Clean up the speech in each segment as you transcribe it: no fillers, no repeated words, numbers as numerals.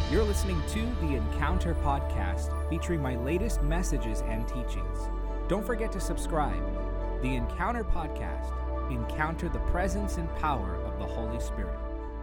You're listening to the Encounter Podcast, featuring my latest messages and teachings. Don't forget to subscribe. The Encounter Podcast. Encounter the presence and power of the Holy Spirit.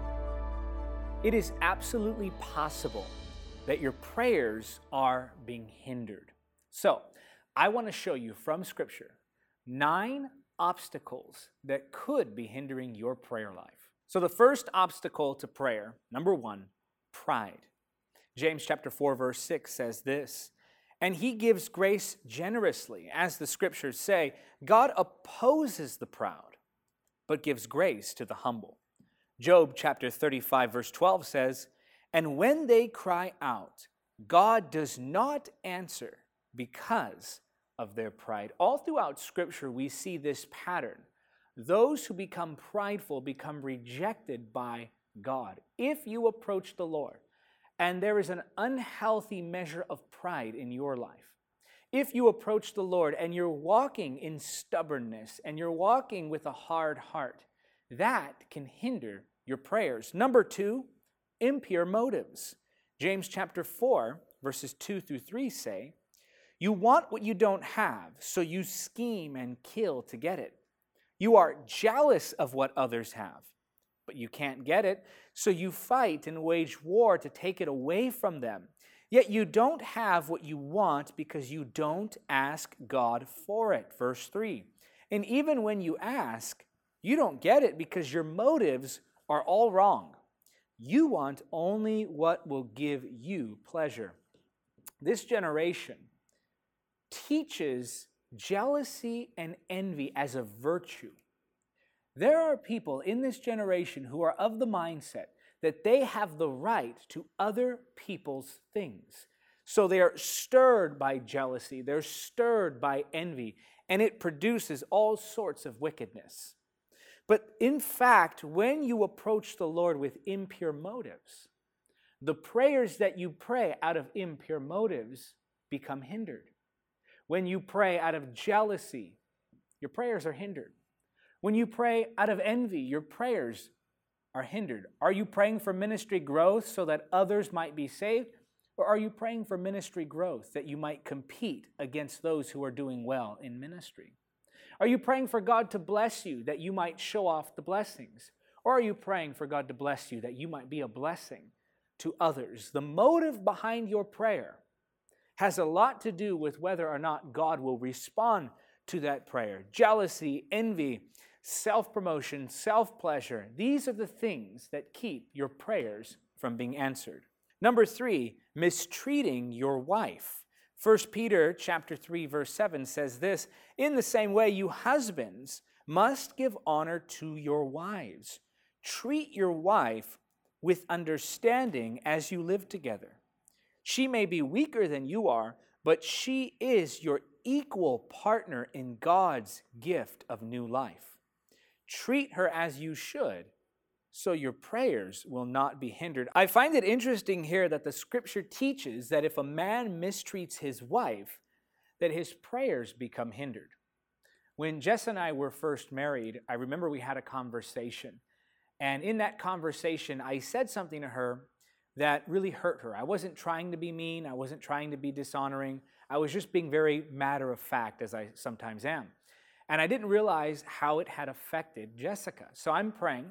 It is absolutely possible that your prayers are being hindered. So, I want to show you from Scripture 9 obstacles that could be hindering your prayer life. So the first obstacle to prayer, number 1, pride. James chapter 4 verse 6 says this, "And he gives grace generously, as the Scriptures say, God opposes the proud, but gives grace to the humble." Job chapter 35 verse 12 says, "And when they cry out, God does not answer because of their pride." All throughout Scripture we see this pattern. Those who become prideful become rejected by God. If you approach the Lord, and there is an unhealthy measure of pride in your life, if you approach the Lord and you're walking in stubbornness and you're walking with a hard heart, that can hinder your prayers. Number 2, impure motives. James chapter 4, verses 2 through 3 say, "You want what you don't have, so you scheme and kill to get it. You are jealous of what others have, but you can't get it, so you fight and wage war to take it away from them. Yet you don't have what you want because you don't ask God for it." Verse 3, "And even when you ask, you don't get it because your motives are all wrong. You want only what will give you pleasure." This generation teaches jealousy and envy as a virtue. There are people in this generation who are of the mindset that they have the right to other people's things. So they are stirred by jealousy, they're stirred by envy, and it produces all sorts of wickedness. But in fact, when you approach the Lord with impure motives, the prayers that you pray out of impure motives become hindered. When you pray out of jealousy, your prayers are hindered. When you pray out of envy, your prayers are hindered. Are you praying for ministry growth so that others might be saved? Or are you praying for ministry growth that you might compete against those who are doing well in ministry? Are you praying for God to bless you that you might show off the blessings? Or are you praying for God to bless you that you might be a blessing to others? The motive behind your prayer has a lot to do with whether or not God will respond to that prayer. Jealousy, envy, self-promotion, self-pleasure, these are the things that keep your prayers from being answered. Number 3, mistreating your wife. 1 Peter chapter 3, verse 7 says this, "In the same way, you husbands must give honor to your wives. Treat your wife with understanding as you live together. She may be weaker than you are, but she is your equal partner in God's gift of new life. Treat her as you should, so your prayers will not be hindered." I find it interesting here that the Scripture teaches that if a man mistreats his wife, that his prayers become hindered. When Jess and I were first married, I remember we had a conversation. And in that conversation, I said something to her that really hurt her. I wasn't trying to be mean. I wasn't trying to be dishonoring. I was just being very matter of fact, as I sometimes am. And I didn't realize how it had affected Jessica. So I'm praying,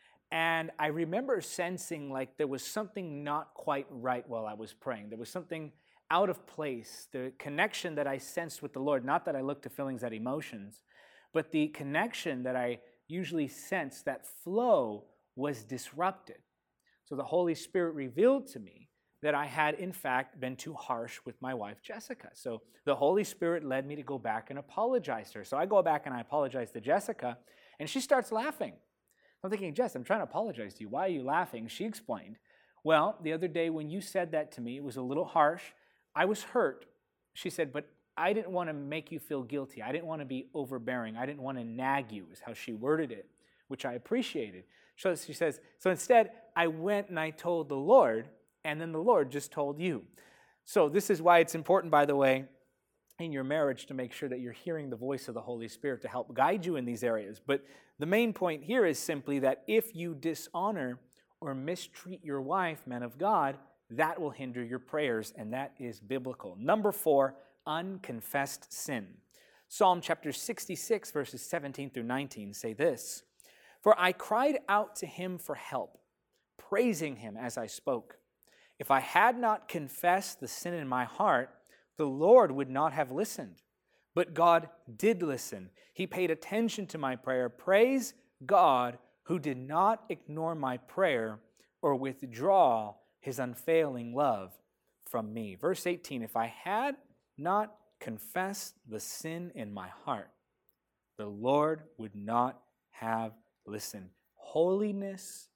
and I remember sensing like there was something not quite right while I was praying. There was something out of place. The connection that I sensed with the Lord, not that I look to feelings at emotions, but the connection that I usually sense, that flow, was disrupted. So the Holy Spirit revealed to me that I had, in fact, been too harsh with my wife, Jessica. So the Holy Spirit led me to go back and apologize to her. So I go back and I apologize to Jessica, and she starts laughing. I'm thinking, "Jess, I'm trying to apologize to you. Why are you laughing?" She explained, "Well, the other day when you said that to me, it was a little harsh. I was hurt." She said, "But I didn't want to make you feel guilty. I didn't want to be overbearing. I didn't want to nag you," is how she worded it, which I appreciated. So she says, "So instead, I went and I told the Lord, and then the Lord just told you." So this is why it's important, by the way, in your marriage to make sure that you're hearing the voice of the Holy Spirit to help guide you in these areas. But the main point here is simply that if you dishonor or mistreat your wife, men of God, that will hinder your prayers, and that is biblical. Number 4, unconfessed sin. Psalm chapter 66, verses 17 through 19 say this, "For I cried out to him for help, praising him as I spoke. If I had not confessed the sin in my heart, the Lord would not have listened. But God did listen. He paid attention to my prayer. Praise God, who did not ignore my prayer or withdraw his unfailing love from me." Verse 18, "If I had not confessed the sin in my heart, the Lord would not have listened." Holiness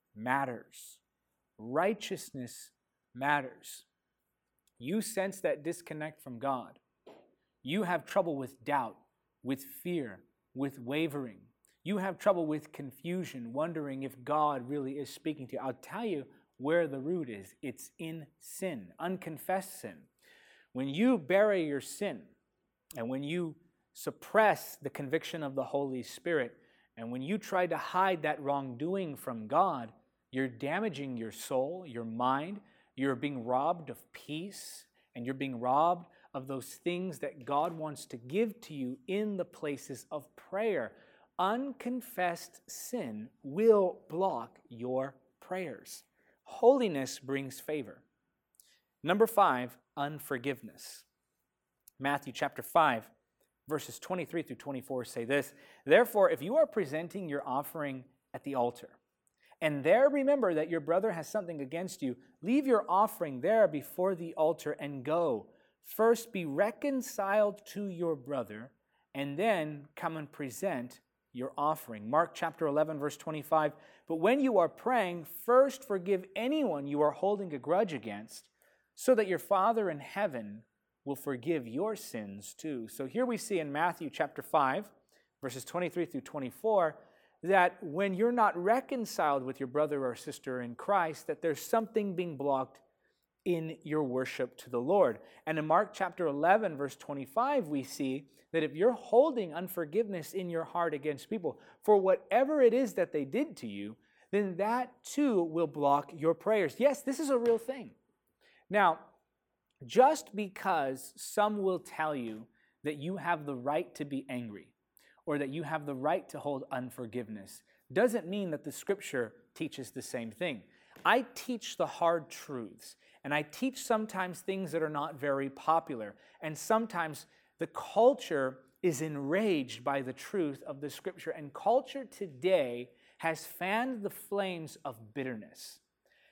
matters. Righteousness matters. You sense that disconnect from God. You have trouble with doubt, with fear, with wavering. You have trouble with confusion, wondering if God really is speaking to you. I'll tell you where the root is. It's in sin, unconfessed sin. When you bury your sin, and when you suppress the conviction of the Holy Spirit, and when you try to hide that wrongdoing from God, you're damaging your soul, your mind. You're being robbed of peace, and you're being robbed of those things that God wants to give to you in the places of prayer. Unconfessed sin will block your prayers. Holiness brings favor. Number 5, unforgiveness. Matthew chapter 5, verses 23 through 24 say this, "Therefore, if you are presenting your offering at the altar, and there remember that your brother has something against you, leave your offering there before the altar and go. First be reconciled to your brother, and then come and present your offering." Mark chapter 11, verse 25, "But when you are praying, first forgive anyone you are holding a grudge against, so that your Father in heaven will forgive your sins too." So here we see in Matthew chapter 5, verses 23 through 24, that when you're not reconciled with your brother or sister in Christ, that there's something being blocked in your worship to the Lord. And in Mark chapter 11, verse 25, we see that if you're holding unforgiveness in your heart against people for whatever it is that they did to you, then that too will block your prayers. Yes, this is a real thing. Now, just because some will tell you that you have the right to be angry, or that you have the right to hold unforgiveness, doesn't mean that the Scripture teaches the same thing. I teach the hard truths, and I teach sometimes things that are not very popular, and sometimes the culture is enraged by the truth of the Scripture, and culture today has fanned the flames of bitterness.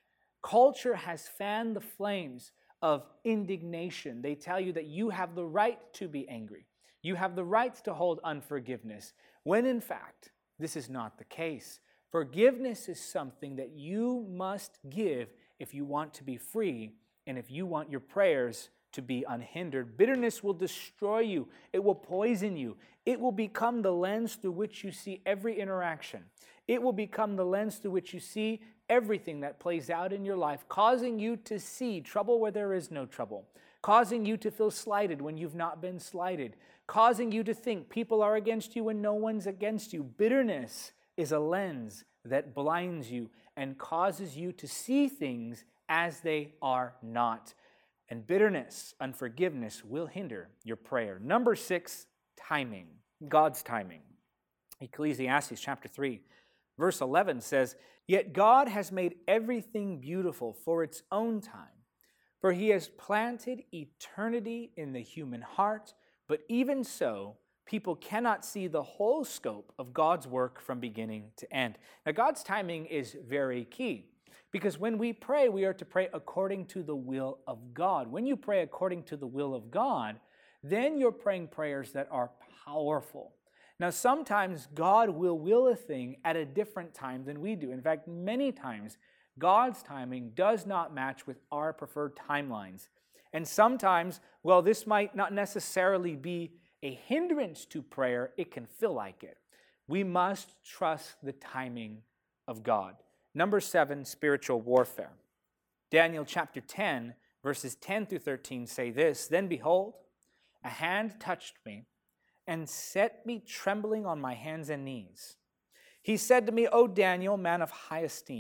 Culture has fanned the flames of indignation. They tell you that you have the right to be angry. You have the right to hold unforgiveness, when in fact, this is not the case. Forgiveness is something that you must give if you want to be free and if you want your prayers to be unhindered. Bitterness will destroy you. It will poison you. It will become the lens through which you see every interaction. It will become the lens through which you see everything that plays out in your life, causing you to see trouble where there is no trouble, causing you to feel slighted when you've not been slighted, causing you to think people are against you when no one's against you. Bitterness is a lens that blinds you and causes you to see things as they are not. And bitterness, unforgiveness will hinder your prayer. Number 6, timing. God's timing. Ecclesiastes chapter 3, verse 11 says, "Yet God has made everything beautiful for its own time, for he has planted eternity in the human heart, but even so, people cannot see the whole scope of God's work from beginning to end." Now, God's timing is very key, because when we pray, we are to pray according to the will of God. When you pray according to the will of God, then you're praying prayers that are powerful. Now, sometimes God will will a thing at a different time than we do. In fact, many times, God's timing does not match with our preferred timelines. And sometimes, well, this might not necessarily be a hindrance to prayer. It can feel like it. We must trust the timing of God. Number 7, spiritual warfare. Daniel chapter 10, verses 10 through 13 say this, "Then behold, a hand touched me and set me trembling on my hands and knees. He said to me, 'O Daniel, man of high esteem,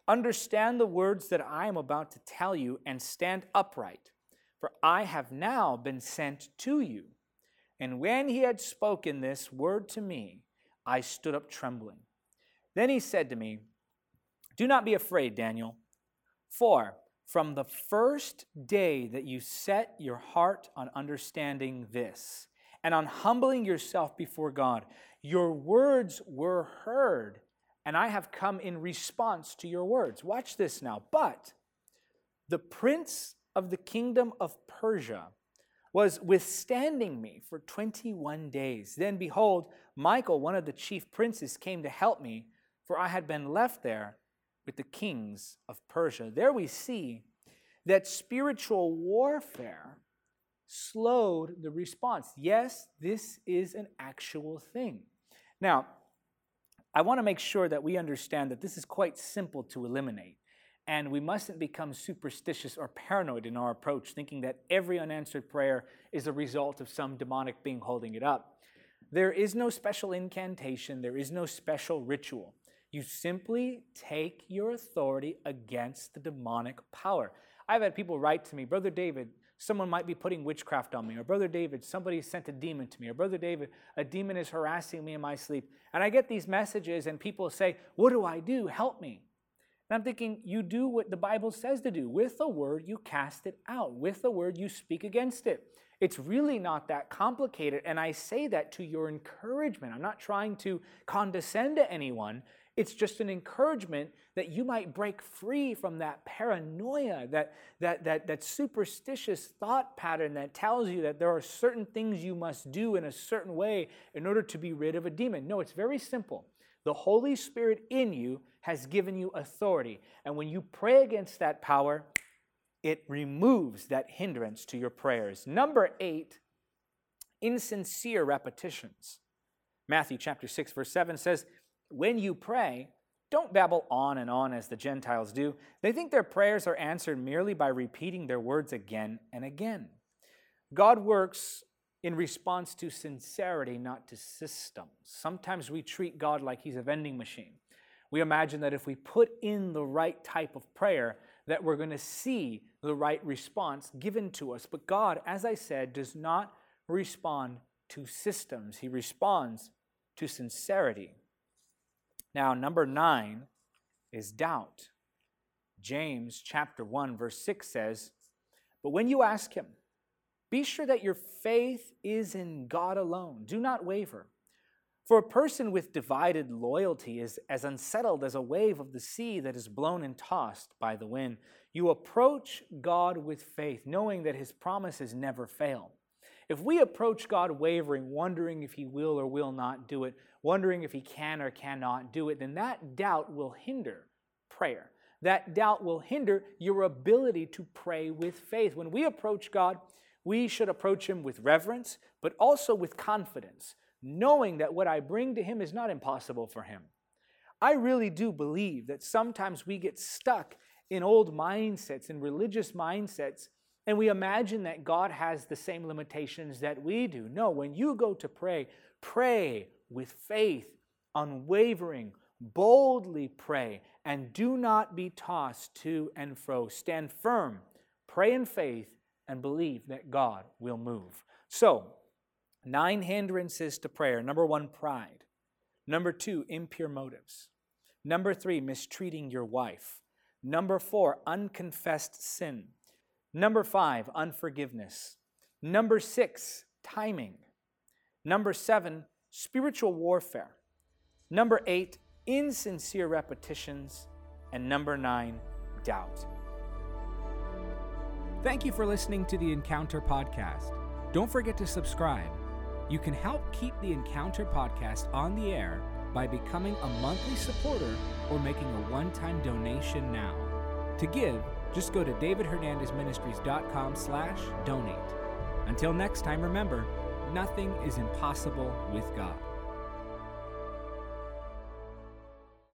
Understand the words that I am about to tell you and stand upright, for I have now been sent to you." And when he had spoken this word to me, I stood up trembling. Then he said to me, "Do not be afraid, Daniel, for from the first day that you set your heart on understanding this and on humbling yourself before God, your words were heard, and I have come in response to your words." Watch this now. "But the prince of the kingdom of Persia was withstanding me for 21 days. Then behold, Michael, one of the chief princes, came to help me, for I had been left there with the kings of Persia." There we see that spiritual warfare slowed the response. Yes, this is an actual thing. Now, I want to make sure that we understand that this is quite simple to eliminate. And we mustn't become superstitious or paranoid in our approach, thinking that every unanswered prayer is a result of some demonic being holding it up. There is no special incantation. There is no special ritual. You simply take your authority against the demonic power. I've had people write to me, "Brother David, someone might be putting witchcraft on me," or "Brother David, somebody sent a demon to me," or "Brother David, a demon is harassing me in my sleep." And I get these messages and people say, "What do I do? Help me." And I'm thinking, you do what the Bible says to do. With the word, you cast it out. With the word, you speak against it. It's really not that complicated, and I say that to your encouragement. I'm not trying to condescend to anyone. It's just an encouragement that you might break free from that paranoia, that superstitious thought pattern that tells you that there are certain things you must do in a certain way in order to be rid of a demon. No, it's very simple. The Holy Spirit in you has given you authority. And when you pray against that power, it removes that hindrance to your prayers. Number 8, insincere repetitions. Matthew chapter 6, verse 7 says, "When you pray, don't babble on and on as the Gentiles do. They think their prayers are answered merely by repeating their words again and again." God works in response to sincerity, not to systems. Sometimes we treat God like he's a vending machine. We imagine that if we put in the right type of prayer, that we're going to see the right response given to us. But God, as I said, does not respond to systems. He responds to sincerity. Now, number 9 is doubt. James chapter 1, verse 6 says, "But when you ask him, be sure that your faith is in God alone. Do not waver. For a person with divided loyalty is as unsettled as a wave of the sea that is blown and tossed by the wind. You approach God with faith, knowing that his promises never fail." If we approach God wavering, wondering if he will or will not do it, wondering if he can or cannot do it, then that doubt will hinder prayer. That doubt will hinder your ability to pray with faith. When we approach God, we should approach him with reverence, but also with confidence, knowing that what I bring to him is not impossible for him. I really do believe that sometimes we get stuck in old mindsets, in religious mindsets, and we imagine that God has the same limitations that we do. No, when you go to pray, pray with faith, unwavering, boldly pray, and do not be tossed to and fro. Stand firm, pray in faith, and believe that God will move. So, 9 hindrances to prayer. Number 1, pride. Number 2, impure motives. Number 3, mistreating your wife. Number 4, unconfessed sin. Number 5, unforgiveness. Number 6, timing. Number 7, spiritual warfare. Number 8, insincere repetitions. And number 9, doubt. Thank you for listening to the Encounter Podcast. Don't forget to subscribe. You can help keep the Encounter Podcast on the air by becoming a monthly supporter or making a one-time donation now. To give, just go to davidhernandezministries.com/donate. Until next time, remember, nothing is impossible with God.